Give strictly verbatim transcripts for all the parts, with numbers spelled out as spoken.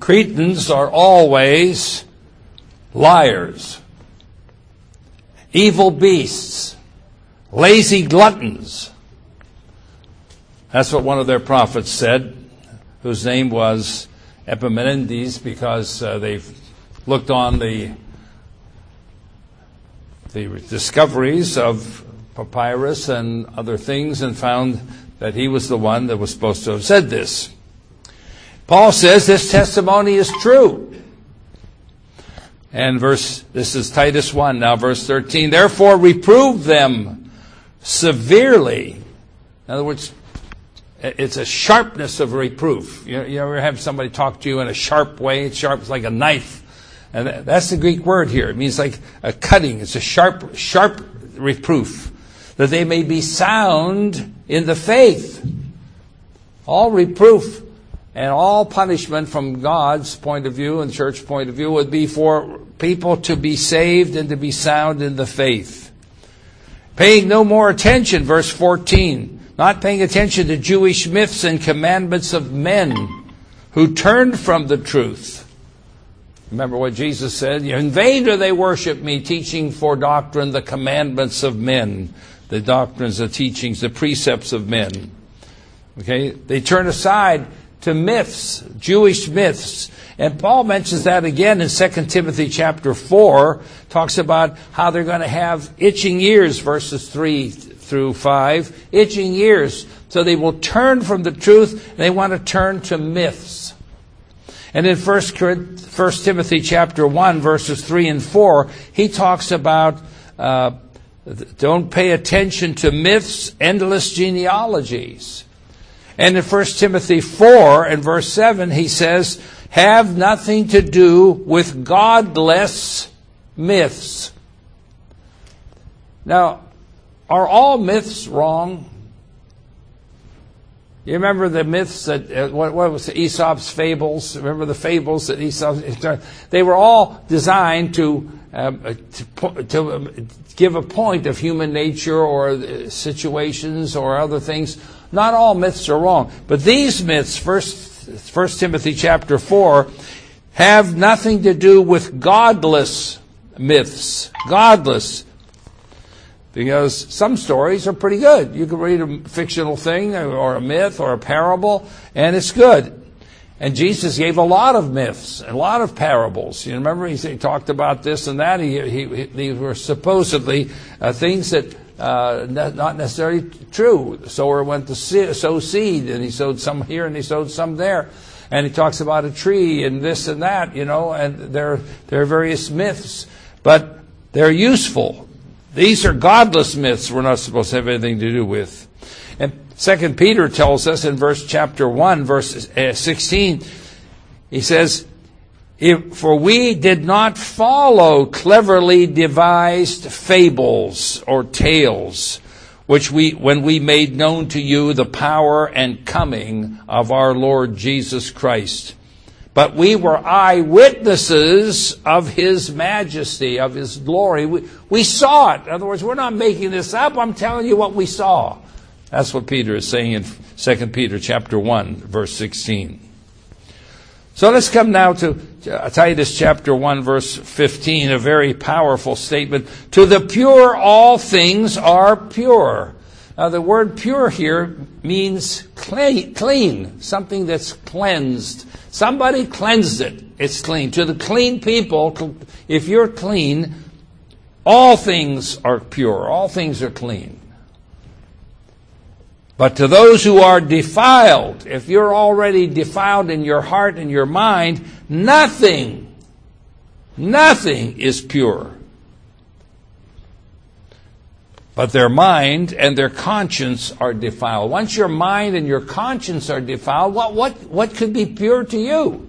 Cretans are always liars, evil beasts, lazy gluttons. That's what one of their prophets said, whose name was Epimenides, because uh, they looked on the the discoveries of papyrus and other things and found that he was the one that was supposed to have said this. Paul says this testimony is true. And verse, this is Titus one, now verse thirteen. Therefore reprove them severely. In other words, it's a sharpness of reproof. You, you ever have somebody talk to you in a sharp way? It's sharp, it's like a knife. And that's the Greek word here. It means like a cutting. It's a sharp, sharp reproof. That they may be sound in the faith. All reproof and all punishment from God's point of view and church point of view would be for people to be saved and to be sound in the faith. Paying no more attention, verse fourteen. Not paying attention to Jewish myths and commandments of men who turned from the truth. Remember what Jesus said? In vain do they worship me, teaching for doctrine the commandments of men, the doctrines, the teachings, the precepts of men. Okay? They turn aside to myths, Jewish myths. And Paul mentions that again in Second Timothy chapter four, talks about how they're going to have itching ears, verses three through five, itching ears. So they will turn from the truth, and they want to turn to myths. And in First Timothy chapter one, verses three and four, he talks about uh, don't pay attention to myths, endless genealogies. And in First Timothy four and verse seven, he says, have nothing to do with godless myths. Now, are all myths wrong? You remember the myths that, uh, what, what was the Aesop's fables? Remember the fables that Aesop, they were all designed to, um, to, to give a point of human nature or situations or other things. Not all myths are wrong. But these myths, First, First Timothy chapter four, have nothing to do with godless myths. Godless. Because some stories are pretty good. You can read a fictional thing or a myth or a parable, and it's good. And Jesus gave a lot of myths, a lot of parables. You remember he, he talked about this and that. He, he, these were supposedly uh, things that uh, not necessarily true. The sower went to sow seed, and he sowed some here and he sowed some there. And he talks about a tree and this and that, you know, and there, there are various myths. But they're useful. These are godless myths we're not supposed to have anything to do with. And Second Peter tells us in verse chapter one, verse sixteen, he says, if, for we did not follow cleverly devised fables or tales, which we, when we made known to you the power and coming of our Lord Jesus Christ. But we were eyewitnesses of His majesty, of His glory. We, we saw it. In other words, we're not making this up. I'm telling you what we saw. That's what Peter is saying in Second Peter chapter one, verse sixteen. So let's come now to Titus chapter one, verse fifteen, a very powerful statement. To the pure, all things are pure. Now, the word pure here means clean, clean, something that's cleansed. Somebody cleansed it. It's clean. To the clean people, if you're clean, all things are pure. All things are clean. But to those who are defiled, if you're already defiled in your heart and your mind, nothing, nothing is pure. But their mind and their conscience are defiled. Once your mind and your conscience are defiled, what, what, what could be pure to you?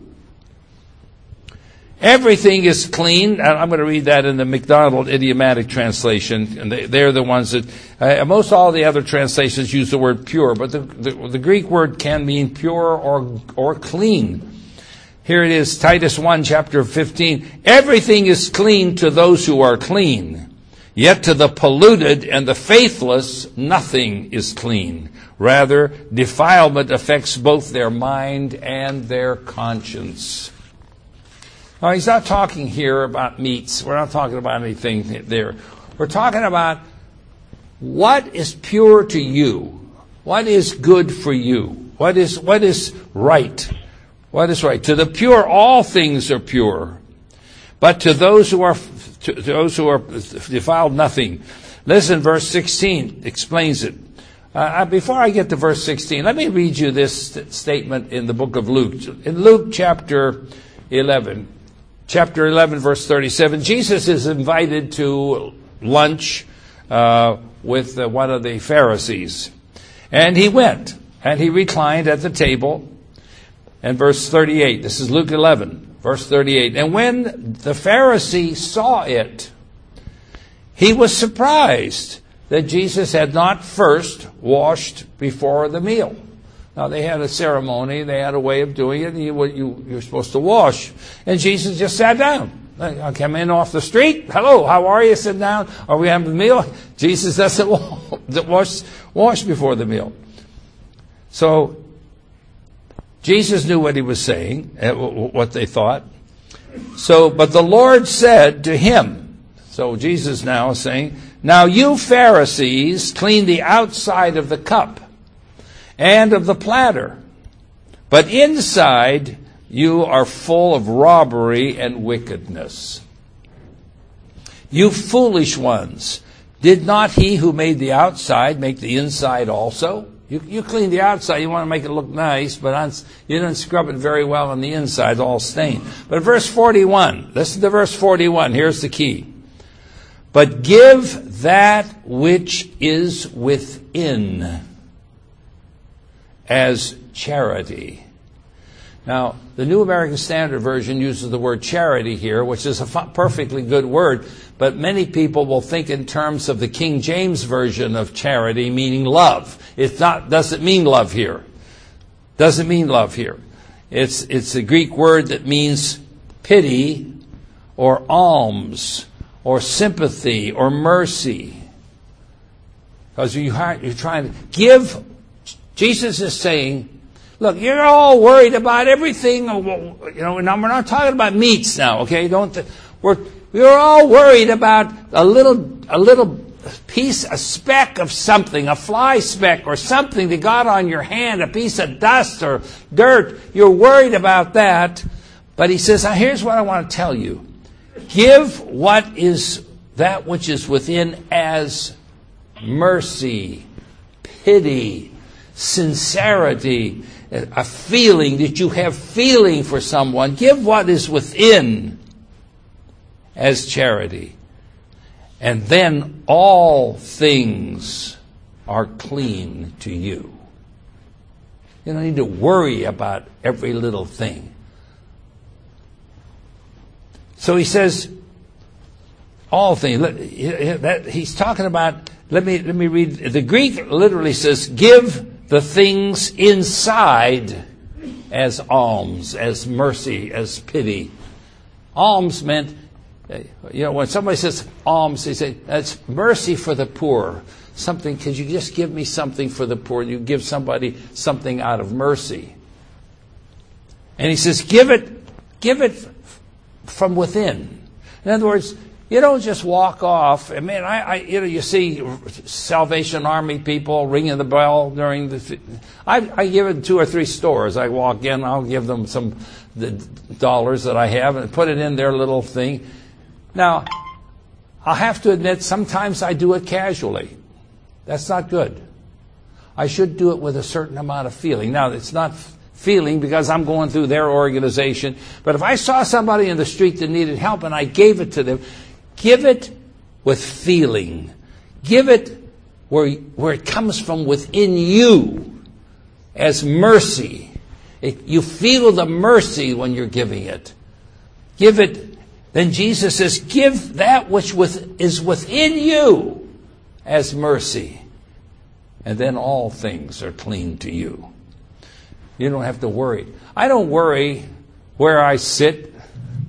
Everything is clean. I'm going to read that in the MacDonald idiomatic translation. And they, they're the ones that, uh, most all the other translations use the word pure, but the, the, the Greek word can mean pure or, or clean. Here it is, Titus one, chapter fifteen. Everything is clean to those who are clean. Yet to the polluted and the faithless, nothing is clean. Rather, defilement affects both their mind and their conscience. Now, he's not talking here about meats. We're not talking about anything there. We're talking about what is pure to you. What is good for you? What is, what is right? What is right? To the pure, all things are pure. But to those who are, to those who are defiled, nothing. Listen, verse sixteen explains it. Uh, before I get to verse sixteen, let me read you this st- statement in the book of Luke. In Luke chapter eleven, chapter eleven, verse thirty-seven, Jesus is invited to lunch uh, with uh, one of the Pharisees. And he went, and he reclined at the table. And verse thirty-eight, this is Luke eleven, verse thirty-eight. And when the Pharisee saw it, he was surprised that Jesus had not first washed before the meal. Now, they had a ceremony, they had a way of doing it, and you, you, you're supposed to wash. And Jesus just sat down. I came in off the street. Hello, how are you? Sit down. Are we having a meal? Jesus doesn't wash, wash before the meal. So, Jesus knew what he was saying, what they thought. So, but the Lord said to him, so Jesus now is saying, now you Pharisees clean the outside of the cup and of the platter, but inside you are full of robbery and wickedness. You foolish ones, did not he who made the outside make the inside also? You, you clean the outside, you want to make it look nice, but on, you didn't scrub it very well on the inside, all stained. But verse forty-one, listen to verse forty-one, here's the key. But give that which is within as charity. Now, the New American Standard Version uses the word charity here, which is a f- perfectly good word, but many people will think in terms of the King James Version of charity, meaning love. It not, doesn't mean love here. Doesn't mean love here. It's, it's a Greek word that means pity or alms or sympathy or mercy. Because you, you're trying to give. Jesus is saying, look, you're all worried about everything. You know, and we're not talking about meats now, okay? Don't. Th- we're we're all worried about a little a little piece, a speck of something, a fly speck or something that got on your hand, a piece of dust or dirt. You're worried about that. But he says, now here's what I want to tell you: give what is that which is within as mercy, pity, sincerity, a feeling that you have feeling for someone. Give what is within as charity. And then all things are clean to you. You don't need to worry about every little thing. So he says, all things. He's talking about, let me, let me read. The Greek literally says, give the things inside as alms, as mercy, as pity. Alms meant, you know, when somebody says alms, they say, that's mercy for the poor. Something, could you just give me something for the poor? You give somebody something out of mercy. And he says, give it, give it from within. In other words, you don't just walk off. I mean, I, I, you know, you see Salvation Army people ringing the bell during the. I, I give it two or three stores. I walk in, I'll give them some the dollars that I have and put it in their little thing. Now, I'll have to admit, sometimes I do it casually. That's not good. I should do it with a certain amount of feeling. Now, it's not feeling because I'm going through their organization. But if I saw somebody in the street that needed help and I gave it to them, give it with feeling. Give it where, where it comes from within you as mercy. It, you feel the mercy when you're giving it. Give it. Then Jesus says, give that which with, is within you as mercy. And then all things are clean to you. You don't have to worry. I don't worry where I sit.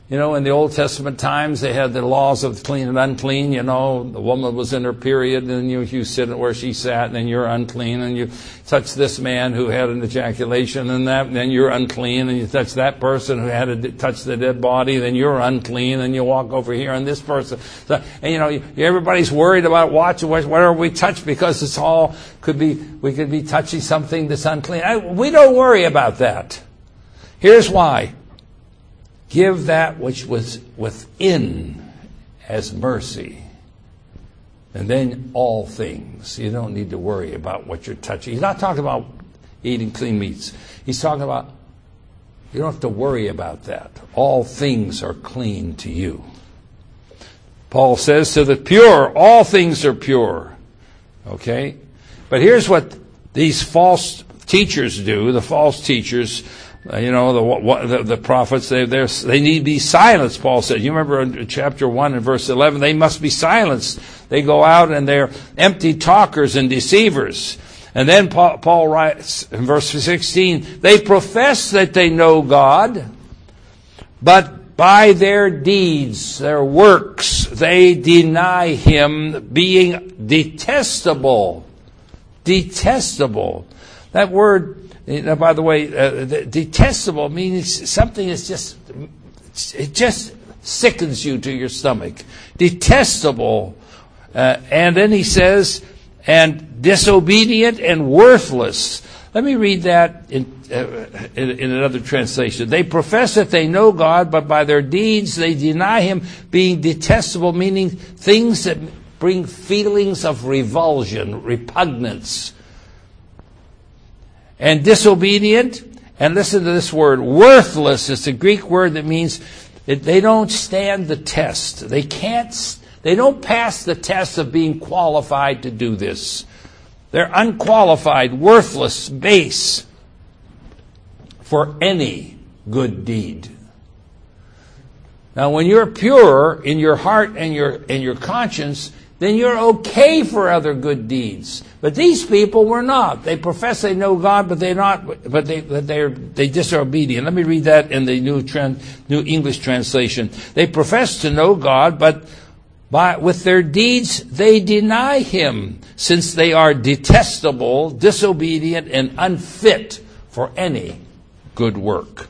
You know, in the Old Testament times, they had the laws of clean and unclean. You know, the woman was in her period, and you, you sit where she sat, and then you're unclean. And you touch this man who had an ejaculation, and that, and then you're unclean. And you touch that person who had to touch the dead body, then you're unclean. And you walk over here, and this person. So, and you know, everybody's worried about watching whatever we touch because it's all could be. We could be touching something that's unclean. I, we don't worry about that. Here's why. Give that which was within as mercy. And then all things. You don't need to worry about what you're touching. He's not talking about eating clean meats. He's talking about, you don't have to worry about that. All things are clean to you. Paul says to the pure, all things are pure. Okay? But here's what these false teachers do, the false teachers. Uh, you know, the, the, the prophets, they they need to be silenced, Paul said. You remember in chapter one and verse eleven, they must be silenced. They go out and they're empty talkers and deceivers. And then Paul, Paul writes in verse sixteen, they profess that they know God, but by their deeds, their works, they deny Him, being detestable. Detestable. That word, you know, by the way, uh, the detestable means something that's just, it just sickens you to your stomach. Detestable. Uh, and then he says, and disobedient and worthless. Let me read that in, uh, in, in another translation. They profess that they know God, but by their deeds they deny Him, being detestable, meaning things that bring feelings of revulsion, repugnance. And disobedient, and listen to this word, worthless. It's a Greek word that means that they don't stand the test. They can't, they don't pass the test of being qualified to do this. They're unqualified, worthless, base for any good deed. Now, when you're pure in your heart and your, and your conscience, then you're okay for other good deeds. But these people were not. They profess they know God, but they're not. But they but they're they disobedient. Let me read that in the New Trans, New English translation. They profess to know God, but by with their deeds they deny Him, since they are detestable, disobedient, and unfit for any good work.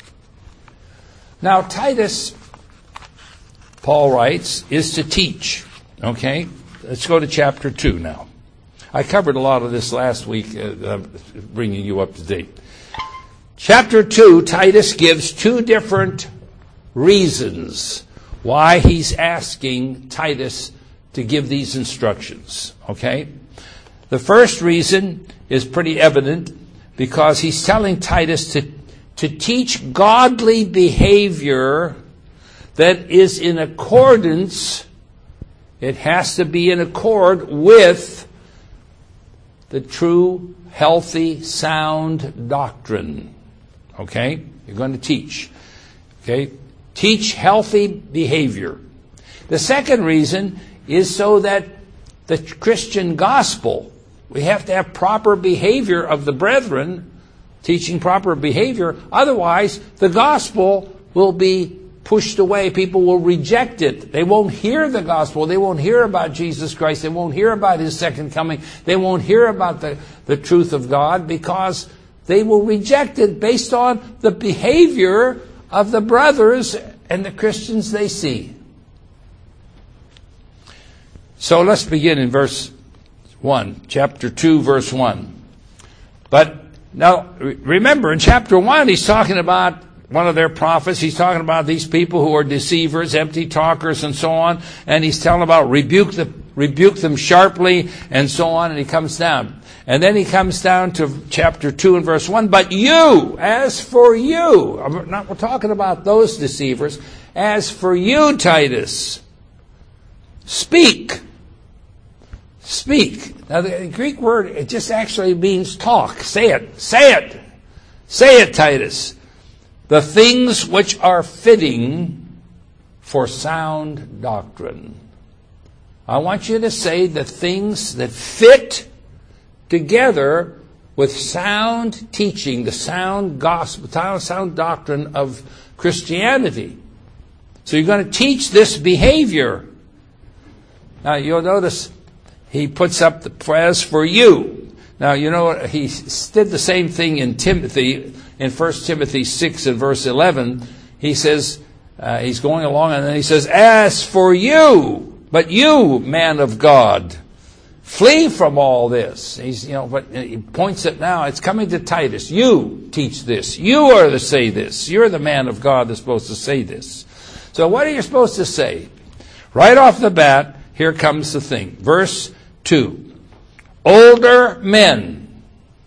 Now Titus, Paul writes, is to teach. Okay, let's go to chapter two now. I covered a lot of this last week, uh, bringing you up to date. Chapter two, Titus gives two different reasons why he's asking Titus to give these instructions. Okay, the first reason is pretty evident because he's telling Titus to, to teach godly behavior that is in accordance. It has to be in accord with the true, healthy, sound doctrine. Okay? You're going to teach. Okay? Teach healthy behavior. The second reason is so that the Christian gospel, we have to have proper behavior of the brethren, teaching proper behavior. Otherwise, the gospel will be pushed away. People will reject it. They won't hear the gospel. They won't hear about Jesus Christ. They won't hear about His second coming. They won't hear about the, the truth of God because they will reject it based on the behavior of the brothers and the Christians they see. So let's begin in verse one, chapter two, verse one. But now, remember, in chapter one, he's talking about one of their prophets. He's talking about these people who are deceivers, empty talkers, and so on. And he's telling about rebuke the rebuke them sharply, and so on. And he comes down. And then he comes down to chapter two and verse one. But you, as for you, I'm not, we're talking about those deceivers. As for you, Titus, speak. Speak. Now, the Greek word, it just actually means talk. Say it. Say it. Say it, Titus. The things which are fitting for sound doctrine. I want you to say the things that fit together with sound teaching, the sound gospel, sound doctrine of Christianity. So you're going to teach this behavior. Now you'll notice he puts up the as for you. Now you know he did the same thing in Timothy, in First Timothy six and verse eleven. He says, uh, he's going along and then he says, as for you, but you, man of God, flee from all this. He's, you know, but he points it now. It's coming to Titus. You teach this. You are to say this. You're the man of God that's supposed to say this. So what are you supposed to say? Right off the bat, here comes the thing. Verse two. Older men.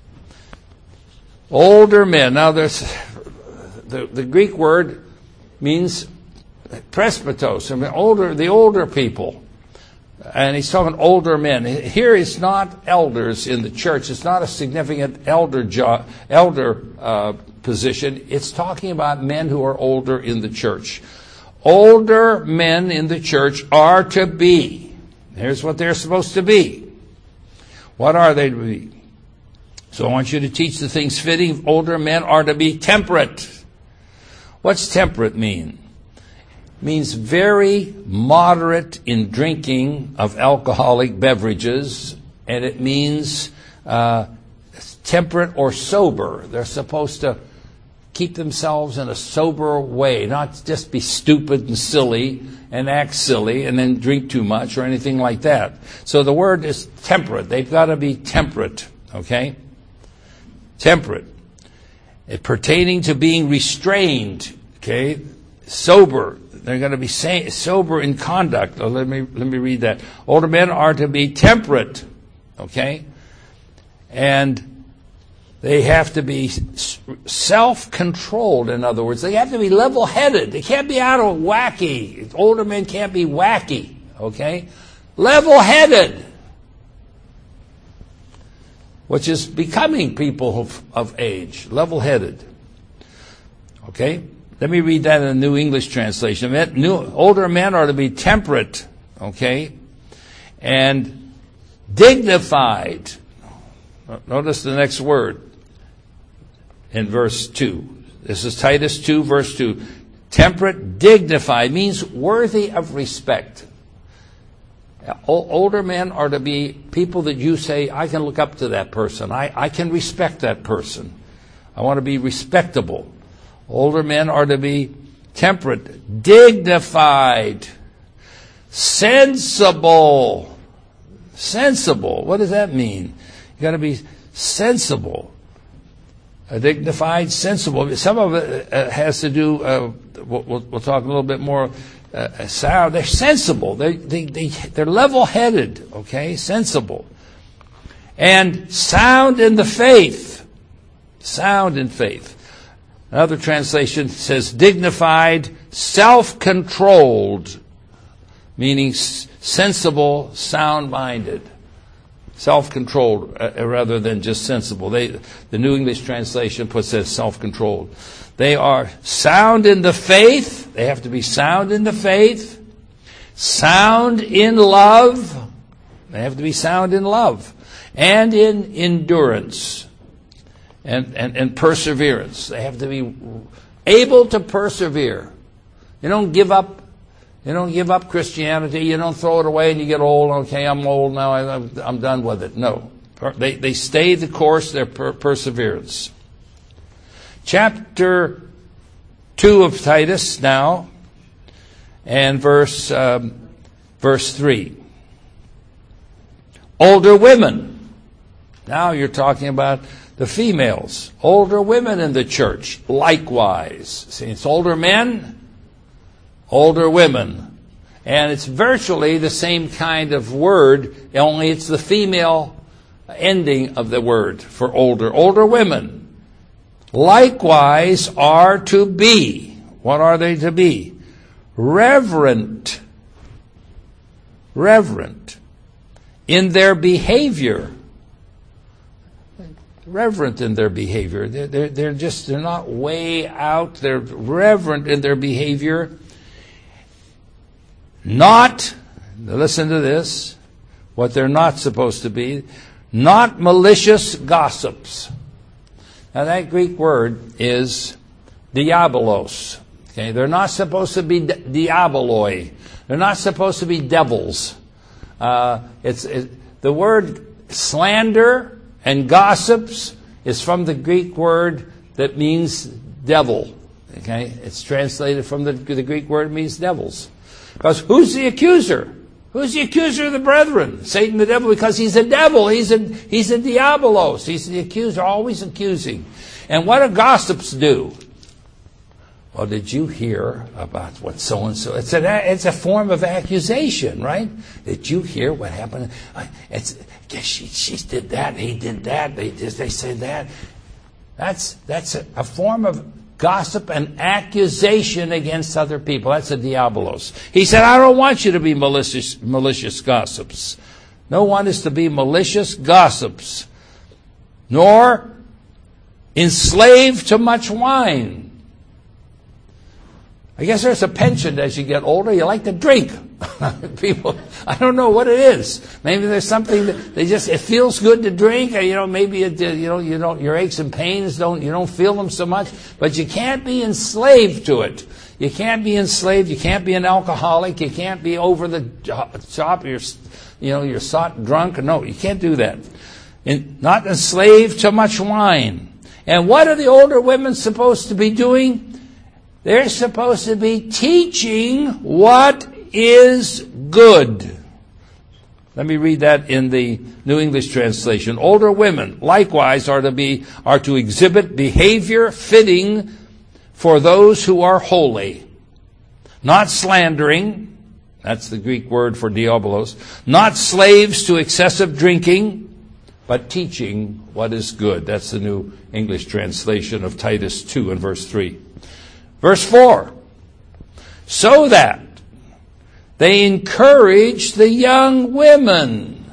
Older men. Now there's the, the Greek word means presbytos. I mean older, the older people. And he's talking older men. Here it's not elders in the church. It's not a significant elder job, elder uh, position. It's talking about men who are older in the church. Older men in the church are to be. Here's what they're supposed to be. What are they to be? So I want you to teach the things fitting. Older men are to be temperate. What's temperate mean? It means very moderate in drinking of alcoholic beverages, and it means uh, temperate or sober. They're supposed to keep themselves in a sober way, not just be stupid and silly and act silly and then drink too much or anything like that. So the word is temperate. They've got to be temperate, okay? Temperate. It pertaining to being restrained, okay? Sober. They're going to be sober in conduct. Oh, let me let me read that. Older men are to be temperate, okay? And they have to be self-controlled, in other words. They have to be level-headed. They can't be out of wacky. Older men can't be wacky, okay? Level-headed, which is becoming people of, of age, level-headed, okay? Let me read that in the New English translation. New, older men are to be temperate, okay, and dignified. Notice the next word in verse two. This is Titus two, verse two. Temperate, dignified, means worthy of respect. O- older men are to be people that you say, I can look up to that person. I, I can respect that person. I want to be respectable. Older men are to be temperate, dignified, sensible. Sensible. What does that mean? You got to be sensible. A dignified, sensible. Some of it uh, has to do, uh, we'll, we'll talk a little bit more, uh, sound. They're sensible. They, they, they, they're level-headed, okay? Sensible. And sound in the faith. Sound in faith. Another translation says dignified, self-controlled, meaning sensible, sound-minded. Self-controlled uh, rather than just sensible. They, the New English translation puts it as self-controlled. They are sound in the faith. They have to be sound in the faith. Sound in love. They have to be sound in love. And in endurance. And, and, and perseverance. They have to be able to persevere. You don't give up. You don't give up Christianity. You don't throw it away and you get old. Okay, I'm old now. I, I'm done with it. No. They, they stay the course. Their per- perseverance. Chapter two of Titus now, and verse um, verse three. Older women. Now you're talking about the females, older women in the church, likewise. See, it's older men, older women. And it's virtually the same kind of word, only it's the female ending of the word for older. Older women, likewise, are to be. What are they to be? Reverent. Reverent. In their behavior. Reverent in their behavior. They're, they're, they're just, they're not way out. They're reverent in their behavior. Not, listen to this, what they're not supposed to be, not malicious gossips. Now that Greek word is diabolos. Okay, they're not supposed to be di- diaboloi. They're not supposed to be devils. Uh, it's it, the word slander and gossips is from the Greek word that means devil. Okay, it's translated from the, the Greek word that means devils. Because who's the accuser? Who's the accuser of the brethren? Satan the devil, because he's a devil. He's a, he's a diabolos. He's the accuser, always accusing. And what do gossips do? Well, did you hear about what so-and-so? It's, an, it's a form of accusation, right? Did you hear what happened? It's, she, she did that, he did that, they, they said that. That's, that's a, a form of gossip and accusation against other people. That's a diabolos. He said, I don't want you to be malicious, malicious gossips. No one is to be malicious gossips, nor enslaved to much wine. I guess there's a penchant as you get older. You like to drink. People, I don't know what it is. Maybe there's something that they just, it feels good to drink. Or, you know, maybe it, you know, you don't, your aches and pains don't, you don't feel them so much. But you can't be enslaved to it. You can't be enslaved. You can't be an alcoholic. You can't be over the top. You're, you know, you're sot drunk. No, you can't do that. And not enslaved to much wine. And what are the older women supposed to be doing? They're supposed to be teaching what is good. Let me read that in the New English Translation. Older women, likewise, are to be are to exhibit behavior fitting for those who are holy, not slandering. That's the Greek word for diabolos. Not slaves to excessive drinking, but teaching what is good. That's the New English Translation of Titus two and verse three. Verse four, so that they encourage the young women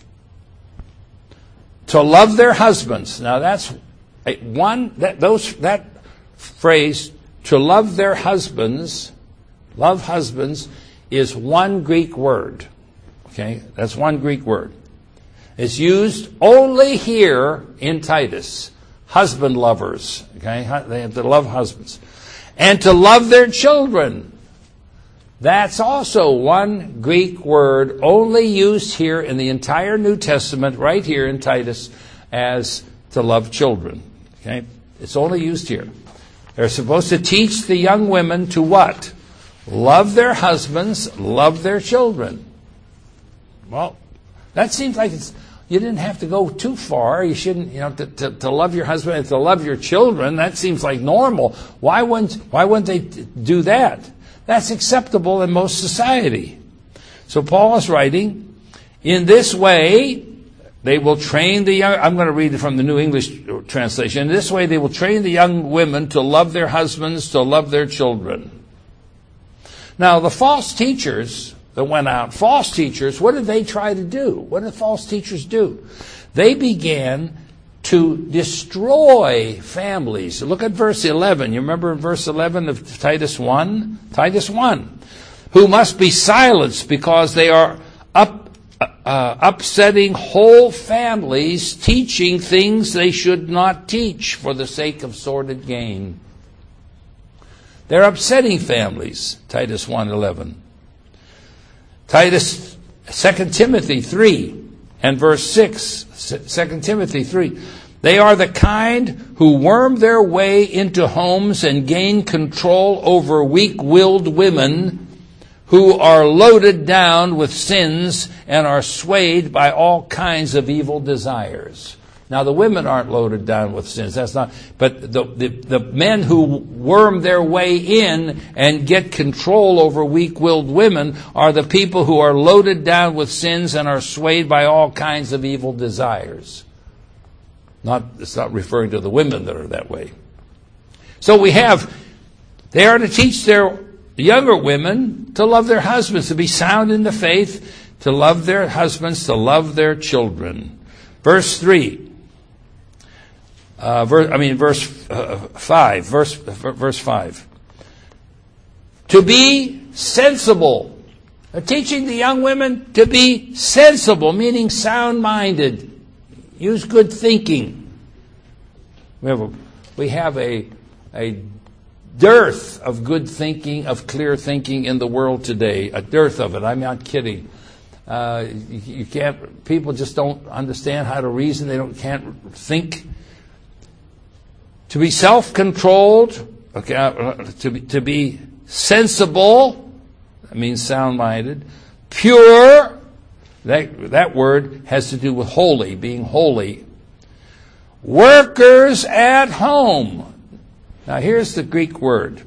to love their husbands. Now that's one, that, those, that phrase, to love their husbands, love husbands, is one Greek word. Okay, that's one Greek word. It's used only here in Titus. Husband lovers. Okay, they have to love husbands. And to love their children. That's also one Greek word only used here in the entire New Testament, right here in Titus, as to love children. Okay? It's only used here. They're supposed to teach the young women to what? Love their husbands, love their children. Well, that seems like it's, you didn't have to go too far. You shouldn't, you know, to, to, to love your husband and to love your children. That seems like normal. Why wouldn't, why wouldn't they do that? That's acceptable in most society. So Paul is writing, in this way, they will train the young, I'm going to read it from the New English Translation. In this way, they will train the young women to love their husbands, to love their children. Now, the false teachers that went out, false teachers, what did they try to do? What did false teachers do? They began to destroy families. Look at verse eleven. You remember in verse eleven of Titus one? Titus one. Who must be silenced because they are up, uh, upsetting whole families, teaching things they should not teach for the sake of sordid gain. They're upsetting families. Titus one eleven. Titus, Second Timothy three and verse six. Second Timothy three. They are the kind who worm their way into homes and gain control over weak-willed women who are loaded down with sins and are swayed by all kinds of evil desires. Now, the women aren't loaded down with sins. That's not. But the, the, the men who worm their way in and get control over weak-willed women are the people who are loaded down with sins and are swayed by all kinds of evil desires. Not, it's not referring to the women that are that way. So we have, they are to teach their younger women to love their husbands, to be sound in the faith, to love their husbands, to love their children. Verse three. Uh, verse, I mean, verse uh, five. Verse verse five. To be sensible. They're teaching the young women to be sensible, meaning sound-minded. Use good thinking. We have a, we have a a dearth of good thinking, of clear thinking in the world today. A dearth of it. I'm not kidding. Uh, you, you can't. People just don't understand how to reason. They don't can't think. To be self-controlled, okay, uh, to be to be sensible. That means sound-minded. Pure. That that word has to do with holy, being holy. Workers at home. Now here's the Greek word.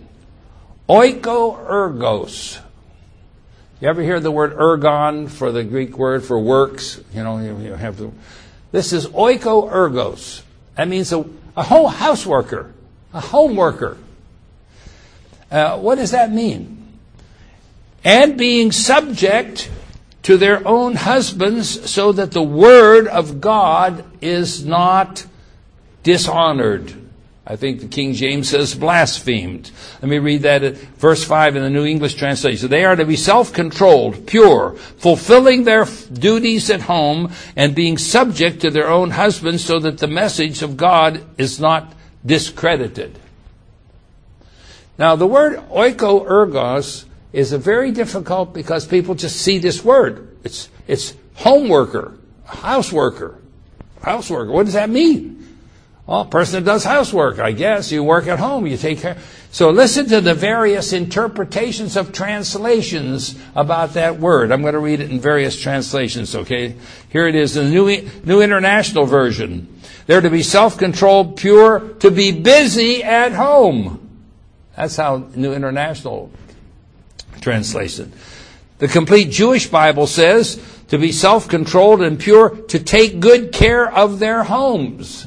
Oikoergos. You ever hear the word ergon for the Greek word for works? You know, you, you have to. This is oikoergos. That means a, a home house worker, a home worker. Uh, what does that mean? And being subject to their own husbands, so that the word of God is not dishonored. I think the King James says blasphemed. Let me read that at verse five in the New English Translation. They are to be self-controlled, pure, fulfilling their duties at home, and being subject to their own husbands, so that the message of God is not discredited. Now, the word oikoergos is a very difficult, because people just see this word. It's it's home worker, house worker, house worker. What does that mean? Well, a person that does housework, I guess. You work at home, you take care. So listen to the various interpretations of translations about that word. I'm going to read it in various translations, okay? Here it is in the New, New International Version. They're to be self-controlled, pure, to be busy at home. That's how New International translation. The Complete Jewish Bible says to be self-controlled and pure, to take good care of their homes.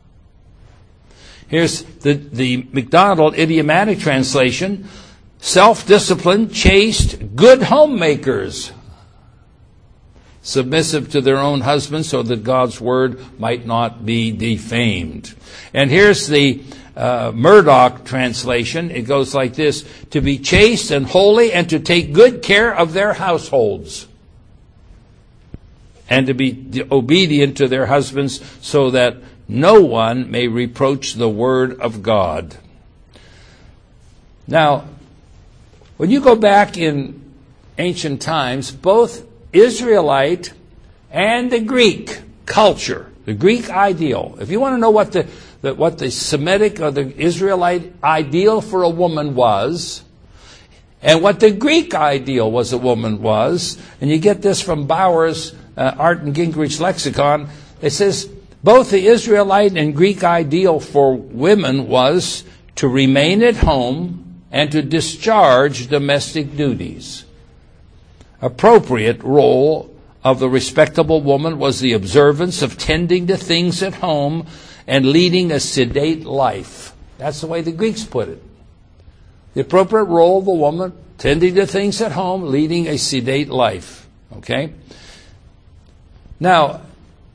Here's the, the MacDonald idiomatic translation. Self-disciplined, chaste, good homemakers. Submissive to their own husbands, so that God's word might not be defamed. And here's the uh, Murdoch translation. It goes like this. To be chaste and holy, and to take good care of their households. And to be obedient to their husbands, so that no one may reproach the word of God. Now, when you go back in ancient times, both Israelite and the Greek culture, the Greek ideal, if you want to know what the, the what the Semitic or the Israelite ideal for a woman was, and what the Greek ideal was a woman was, and you get this from Bowers' uh, Art and Gingrich lexicon, it says, both the Israelite and Greek ideal for women was to remain at home and to discharge domestic duties. Appropriate role of the respectable woman was the observance of tending to things at home and leading a sedate life. That's the way the Greeks put it. The appropriate role of a woman, tending to things at home, leading a sedate life. Okay? Now,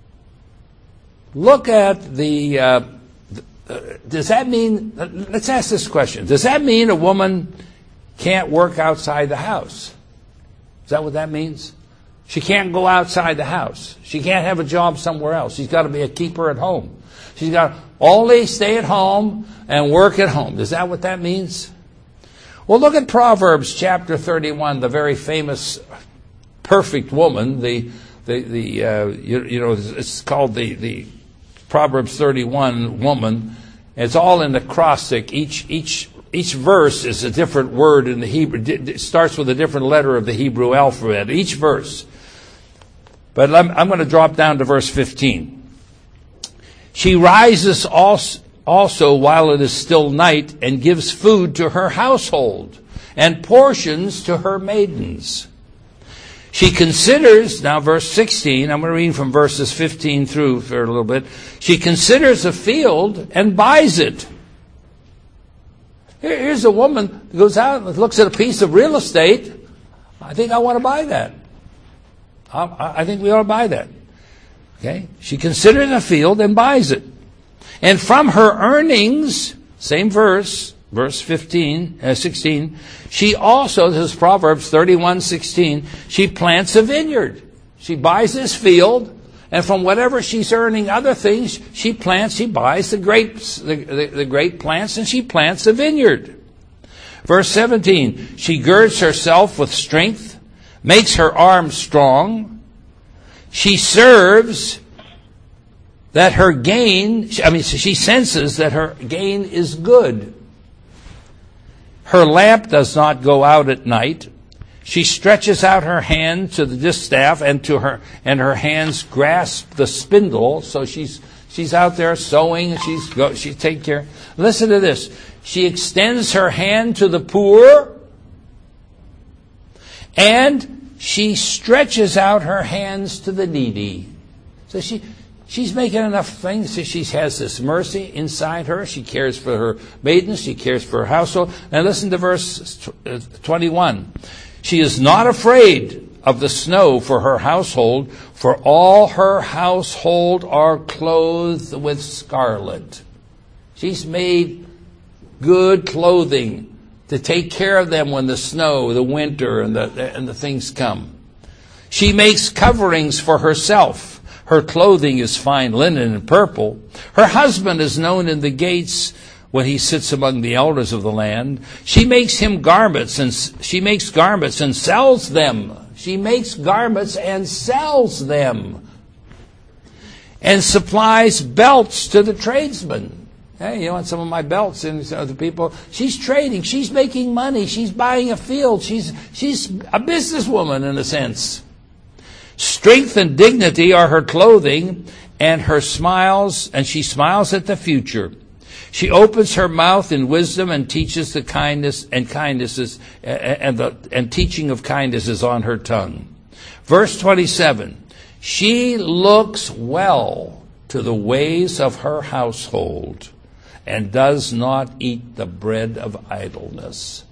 look at the, uh, uh, does that mean, let's ask this question. Does that mean a woman can't work outside the house? Is that what that means? She can't go outside the house. She can't have a job somewhere else. She's got to be a keeper at home. She's got to only stay at home and work at home. Is that what that means? Well, look at Proverbs chapter thirty-one, the very famous perfect woman, the, the, the uh, you, you know, it's called the, the, Proverbs thirty-one, woman. It's all in the acrostic. Each each each verse is a different word in the Hebrew. It starts with a different letter of the Hebrew alphabet. Each verse. But I'm, I'm going to drop down to verse fifteen. She rises also, also while it is still night, and gives food to her household and portions to her maidens. She considers, now verse sixteen, I'm going to read from verses fifteen through for a little bit. She considers a field and buys it. Here, here's a woman who goes out and looks at a piece of real estate. I think I want to buy that. I, I think we ought to buy that. Okay? She considers a field and buys it. And from her earnings, same verse, verse fifteen, uh, sixteen, she also, this is Proverbs thirty-one sixteen, she plants a vineyard. She buys this field, and from whatever she's earning other things, she plants, she buys the grapes, the, the, the grape plants, and she plants a vineyard. Verse seventeen, she girds herself with strength, makes her arms strong. She serves that her gain, I mean, she senses that her gain is good. Her lamp does not go out at night. She stretches out her hand to the distaff, and to her and her hands grasp the spindle. So she's she's out there sewing, and she's go, she's taking care. Listen to this. She extends her hand to the poor, and she stretches out her hands to the needy. So she she's making enough things. So she has this mercy inside her. She cares for her maidens. She cares for her household. And listen to verse twenty-one. She is not afraid of the snow for her household, for all her household are clothed with scarlet. She's made good clothing to take care of them when the snow, the winter, and the, and the things come. She makes coverings for herself. Her clothing is fine linen and purple. Her husband is known in the gates when he sits among the elders of the land. She makes him garments, and she makes garments and sells them. She makes garments and sells them. And supplies belts to the tradesmen. Hey, you want some of my belts? And other people. She's trading. She's making money. She's buying a field. She's she's a businesswoman in a sense. Strength and dignity are her clothing, and her smiles, and she smiles at the future. She opens her mouth in wisdom and teaches the kindness and kindnesses, and the and teaching of kindness is on her tongue. Verse twenty-seven. She looks well to the ways of her household, and does not eat the bread of idleness.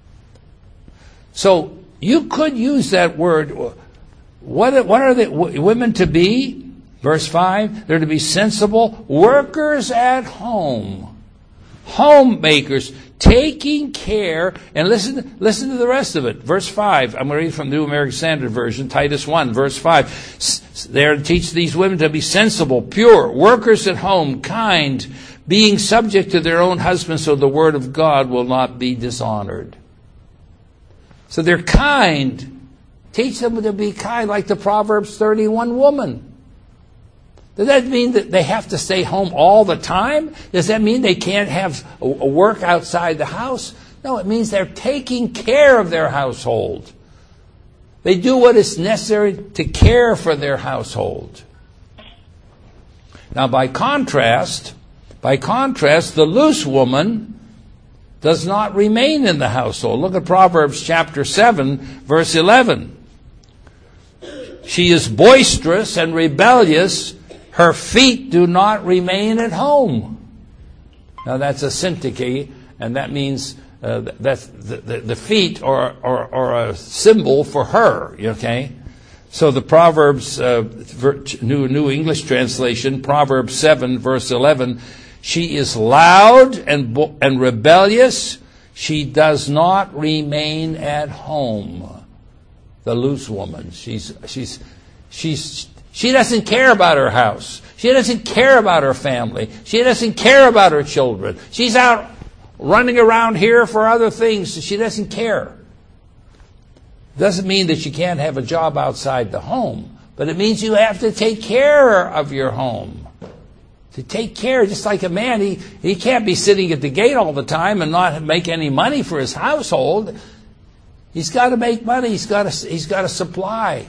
So you could use that word. What, what are the women to be? Verse five, they're to be sensible workers at home. Homemakers, taking care, and listen, listen to the rest of it. Verse five, I'm going to read from the New American Standard Version, Titus one, verse five. They are to teach these women to be sensible, pure, workers at home, kind, being subject to their own husbands so the word of God will not be dishonored. So they're kind. Teach them to be kind, like the Proverbs thirty-one woman. Does that mean that they have to stay home all the time? Does that mean they can't have a work outside the house? No, it means they're taking care of their household. They do what is necessary to care for their household. Now, by contrast, by contrast, the loose woman does not remain in the household. Look at Proverbs chapter seven, verse eleven. She is boisterous and rebellious. Her feet do not remain at home. Now that's a syntyche, and that means uh, that's the, the, the feet are, are, are a symbol for her. Okay, so the Proverbs uh, New New English Translation, Proverbs seven, verse eleven. She is loud and and rebellious. She does not remain at home. The loose woman. She's she's she's she doesn't care about her house. She doesn't care about her family. She doesn't care about her children. She's out running around here for other things. She doesn't care. Doesn't mean that you can't have a job outside the home, but it means you have to take care of your home. To take care, just like a man, he, he can't be sitting at the gate all the time and not make any money for his household. He's got to make money. He's got to, he's got to supply.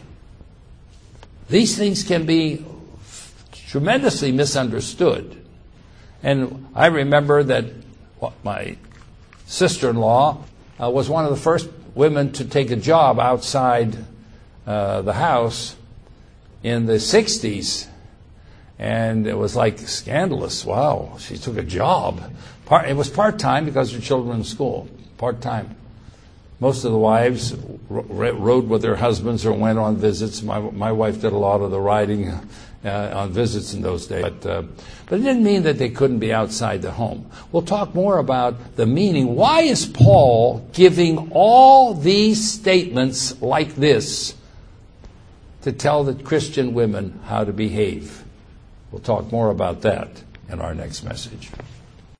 These things can be tremendously misunderstood. And I remember that my sister-in-law uh, was one of the first women to take a job outside uh, the house in the sixties. And it was like scandalous. Wow, she took a job. Part, it was part-time because her children were in school. Part-time. Most of the wives rode with their husbands or went on visits. My my wife did a lot of the riding uh, on visits in those days. But, uh, but it didn't mean that they couldn't be outside the home. We'll talk more about the meaning. Why is Paul giving all these statements like this to tell the Christian women how to behave? We'll talk more about that in our next message.